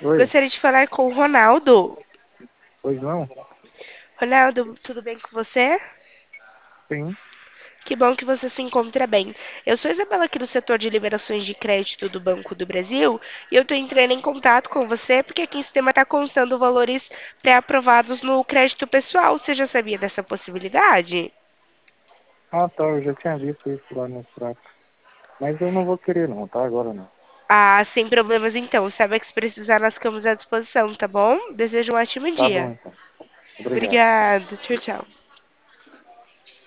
Oi, Gostaria de falar com o Ronaldo. pois não? Ronaldo, tudo bem com você? Sim. Que bom que você se encontra bem. Eu sou Isabela aqui do setor de liberações de crédito do Banco do Brasil e eu estou entrando em contato com você porque aqui em sistema está constando valores pré-aprovados no crédito pessoal. Você já sabia dessa possibilidade? Ah, tá, eu já tinha visto isso lá no extrato. Mas eu não vou querer não, tá? Agora não. Ah, sem problemas então. Sabe que se precisar, nós ficamos à disposição, tá bom? Desejo um ótimo Tá bom dia. então. Obrigado. Obrigada. Tchau, tchau.